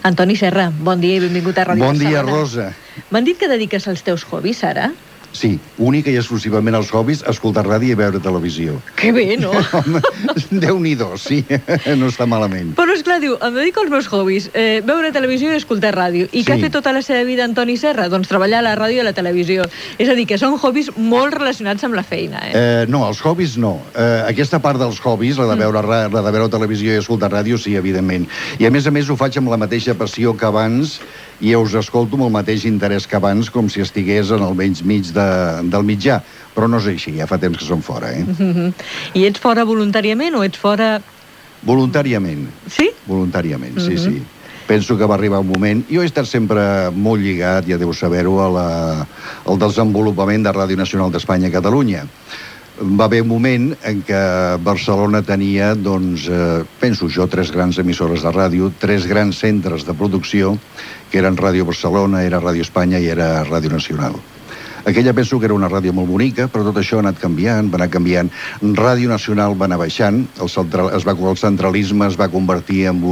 Antoni Serra, bon dia i benvingut a Ràdio Bon dia, Barcelona. Rosa. M'han dit que dediques als teus hobbies, ara? Sí, única i exclusivament als hobbies, escoltar ràdio i veure televisió. Que bé, no? Home, Déu-n'hi-do, sí, no està malament. Però, esclar, diu, em dedico als meus hobbies, veure televisió i escoltar ràdio. I què ha fet tota la seva vida Antoni Serra? Doncs treballar a la ràdio i a la televisió. És a dir, que són hobbies molt relacionats amb la feina, No, els hobbies no. Aquesta part dels hobbies, la de veure televisió i escoltar ràdio, sí, evidentment. I a més ho faig amb la mateixa passió que abans i us escolto amb el mateix interès que abans, com si estigués en el menys mig del mitjà. Però no és així, ja fa temps que som fora, I ets fora voluntàriament o ets fora... Voluntàriament. Sí? Voluntàriament, sí. Penso que va arribar un moment... Jo he estat sempre molt lligat, ja deu saber-ho, al desenvolupament de Ràdio Nacional d'Espanya a Catalunya. Va haver un moment en què Barcelona tenia, doncs, penso jo, 3 grans emissores de ràdio, 3 grans centres de producció, que eren Ràdio Barcelona, era Ràdio Espanya i era Ràdio Nacional. Aquella penso que era una ràdio molt bonica, però tot això ha anat canviant, va anar canviant. Ràdio Nacional va anar baixant, el centralisme es va convertir en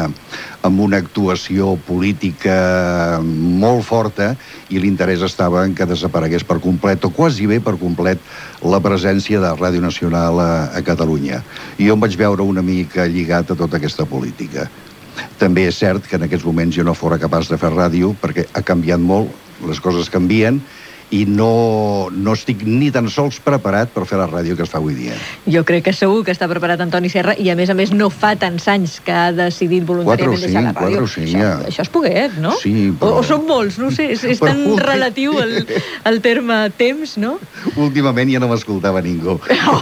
una actuació política molt forta i l'interès estava en que desaparegués per complet, o quasi bé per complet, la presència de Ràdio Nacional a Catalunya. I jo em vaig veure una mica lligat a tota aquesta política. També és cert que en aquests moments jo no fora capaç de fer ràdio perquè ha canviat molt, les coses canvien, i no estic ni tan sols preparat per fer la ràdio que es fa avui dia. Jo crec que segur que està preparat Antoni Serra i a més no fa tants anys que ha decidit voluntàriament deixar la ràdio. 4 o 5, ja. Això és poquet, no? Sí, però... O són molts, no sé, és tan relatiu el terme temps, no? Últimament ja no m'escoltava ningú.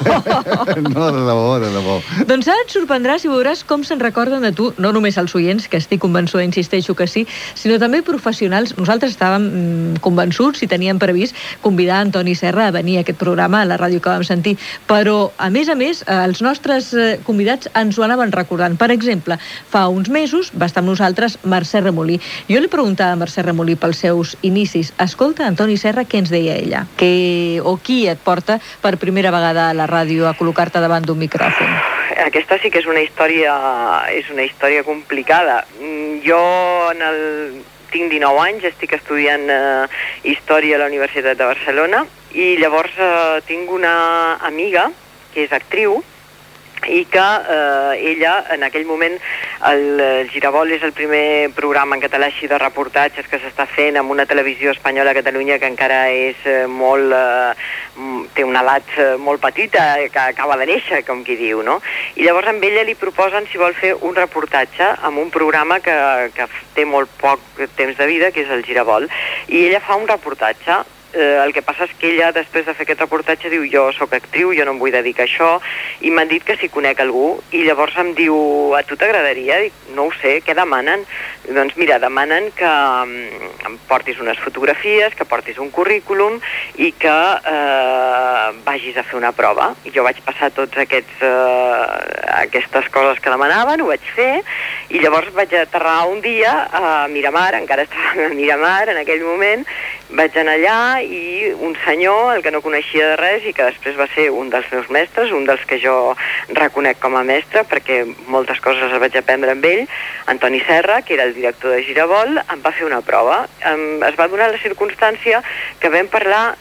No, de debò. Doncs ara et sorprendràs i veuràs com se'n recorden de tu, no només els oients, que estic convençuda, insisteixo que sí, sinó també professionals. Nosaltres estàvem convençuts i teníem previst convidar Antoni Serra a venir a aquest programa a la ràdio que vam sentir, però a més, els nostres convidats ens ho anaven recordant. Per exemple, fa uns mesos va estar amb nosaltres Mercè Remolí. Jo li preguntava a Mercè Remolí pels seus inicis: escolta, Antoni Serra, què ens deia ella? Qui et porta per primera vegada a la ràdio a col·locar-te davant d'un micròfon? Aquesta sí que és una història complicada. Jo tinc 19 anys, estic estudiant Història a la Universitat de Barcelona i llavors tinc una amiga que és actriu i que ella, en aquell moment, el Giravolt és el primer programa en català així de reportatges que s'està fent amb una televisió espanyola a Catalunya que encara és té una edat molt petita, que acaba de néixer, com qui diu, no? I llavors amb ella li proposen si vol fer un reportatge amb un programa que té molt poc temps de vida, que és el Giravolt, i ella fa un reportatge. El que passa és que ella, després de fer aquest reportatge, diu: jo sóc actriu, jo no em vull dedicar a això, i m'han dit que si conec algú, i llavors em diu: a tu t'agradaria? Dic: no ho sé, què demanen? Doncs mira, demanen que em portis unes fotografies, que portis un currículum i que vagis a fer una prova. I jo vaig passar tots aquestes coses que demanaven, ho vaig fer, i llavors vaig aterrar un dia a Miramar, encara estava a Miramar en aquell moment, vaig anar allà i un senyor, el que no coneixia de res i que després va ser un dels meus mestres, un dels que jo reconec com a mestre, perquè moltes coses les vaig aprendre amb ell, Antoni Serra, que era el director de Giravolt, em va fer una prova. Es va donar la circumstància que vam parlar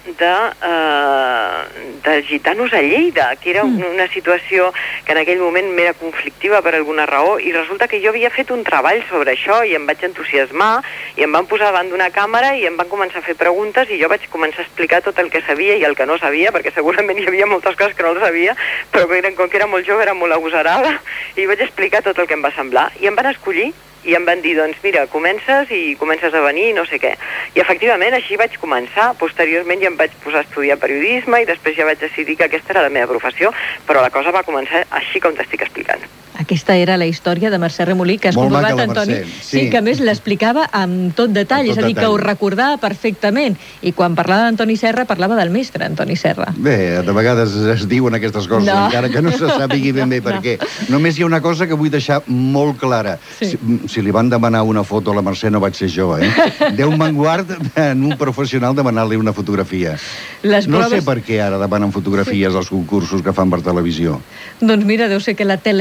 de gitanos a Lleida, que era una situació que en aquell moment m'era conflictiva per alguna raó, i resulta que jo havia fet un treball sobre això i em vaig entusiasmar i em van posar davant d'una càmera i em van començar a fer preguntes i jo vaig començar a explicar tot el que sabia i el que no sabia, perquè segurament hi havia moltes coses que no les sabia, però com que era molt jove, era molt agosarada, i vaig explicar tot el que em va semblar. I em van escollir i em van dir: doncs mira, comences a venir, no sé què. I efectivament així vaig començar. Posteriorment ja em vaig posar a estudiar periodisme i després ja vaig decidir que aquesta era la meva professió, però la cosa va començar així com t'estic explicant. Aquesta era la història de Mercè Remolí, que has comprovat, Antoni. Sí, que a més l'explicava amb tot detall, és a dir, que ho recordava perfectament. I quan parlava d'Antoni Serra, parlava del mestre Antoni Serra. Bé, de vegades es diuen aquestes coses, encara que no se sàpigui ben bé per què. Només hi ha una cosa que vull deixar molt clara. Si li van demanar una foto a la Mercè no vaig ser jo, Déu me'n guard en un professional demanar-li una fotografia. No sé per què ara demanen fotografies als concursos que fan per televisió. Doncs mira, deu ser que la telegènia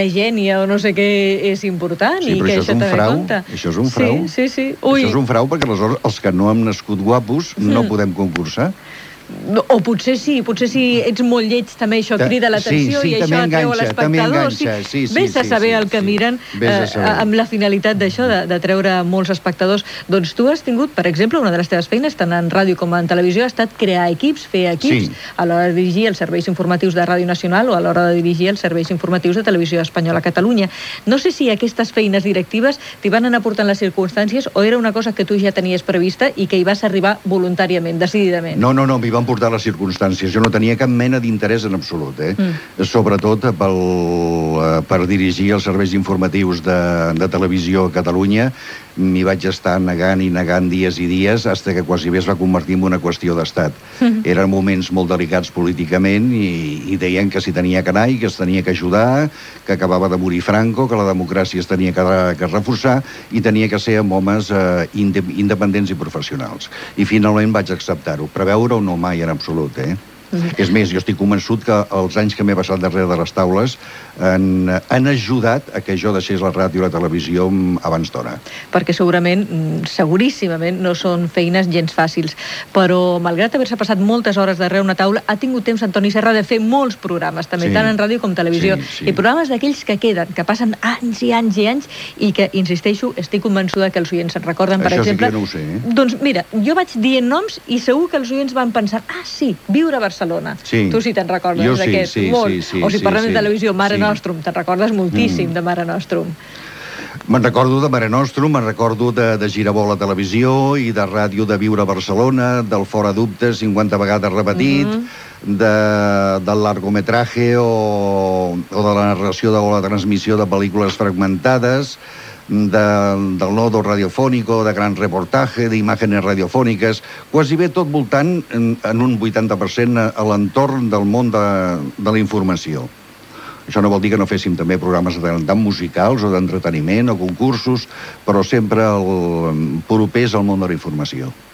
companyia o no sé què és important i que això també compta. Això és un frau. Sí. Això és un frau perquè aleshores els que no hem nascut guapos no podem concursar. O potser sí ets molt lleig, també això crida l'atenció i això atreu a l'espectador. Vés a saber el que miren amb la finalitat d'això, de treure molts espectadors. Doncs tu has tingut, per exemple, una de les teves feines, tant en ràdio com en televisió, ha estat crear equips, fer equips, a l'hora de dirigir els serveis informatius de Ràdio Nacional o a l'hora de dirigir els serveis informatius de Televisió Espanyola a Catalunya. No sé si aquestes feines directives t'hi van anar portant les circumstàncies o era una cosa que tu ja tenies prevista i que hi vas arribar voluntàriament, decididament. No, m'hi van portar les circumstàncies. Jo no tenia cap mena d'interès en absolut, sobretot per dirigir els serveis informatius de Televisió a Catalunya. M'hi vaig estar negant i negant dies i dies fins que quasi bé es va convertir en una qüestió d'estat. Eren moments molt delicats políticament i deien que s'hi tenia que anar i que es tenia que ajudar, que acabava de morir Franco, que la democràcia es tenia que reforçar i tenia que ser amb homes independents i professionals. I finalment vaig acceptar-ho. Preveure-ho no mai en absolut, És més, jo estic convençut que els anys que m'he passat darrere de les taules han ajudat a que jo deixés la ràdio i la televisió abans d'hora. Perquè segurament, seguríssimament, no són feines gens fàcils. Però, malgrat haver-se passat moltes hores darrere una taula, ha tingut temps Antoni Serra de fer molts programes, també, tant en ràdio com televisió. I programes d'aquells que queden, que passen anys i anys i anys, i que, insisteixo, estic convençuda que els oients se'n recorden, per exemple... Això sí que no ho sé, Doncs mira, jo vaig dient noms i segur que els oients van pensar, sí, Viure a Barcelona. Tu sí te'n recordes d'aquest, molt. O si parlem de televisió, Mare Nostrum, te'n recordes moltíssim de Mare Nostrum. Me'n recordo de Mare Nostrum, me'n recordo de Giravolt a televisió i de ràdio de Viure a Barcelona, del Fora Dubtes, 50 vegades repetit, del largometraje o de la narració o la transmissió de pel·lícules fragmentades, del nodo radiofónico, de gran reportaje, d'imágenes radiofòniques, quasi bé tot voltant en un 80% a l'entorn del món de la informació. Això no vol dir que no féssim també programes tant musicals o d'entreteniment o concursos, però sempre propers al món de la informació.